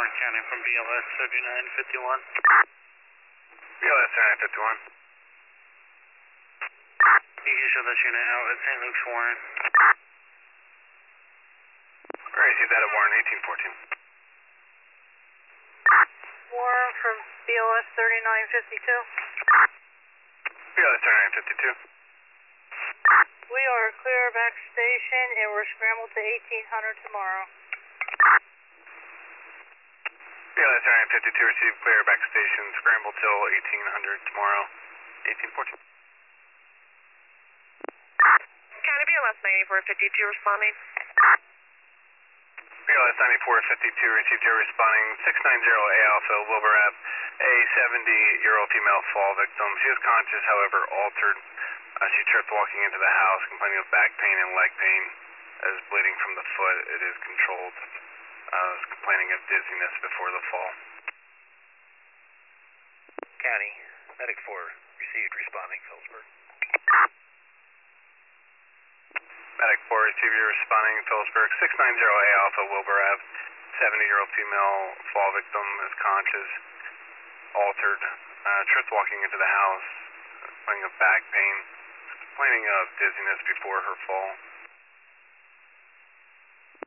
Warren County from BLS 3951. BLS 3951. You can show this unit out at St. Luke's Warren. I received that at Warren 1814. Warren from BLS 3952. BLS 3952. We are clear back station and we're scrambled to 1800 tomorrow. BLS 3952 received clear back station, scramble till 1800 tomorrow, 1814. County BLS 9452 responding. BLS 9452 received your responding 690A Alpha Wilbur Ave, a 70-year-old female fall victim. She is conscious, however, altered. She tripped walking into the house, complaining of back pain and leg pain, as bleeding from the foot. It is controlled. Was complaining of dizziness before the fall. County, Medic 4, received responding, Phillipsburg. Medic 4, received your responding, Phillipsburg. 690A Alpha Wilbur Ave, 70-year-old female fall victim is conscious, altered, tripped walking into the house, complaining of back pain, complaining of dizziness before her fall.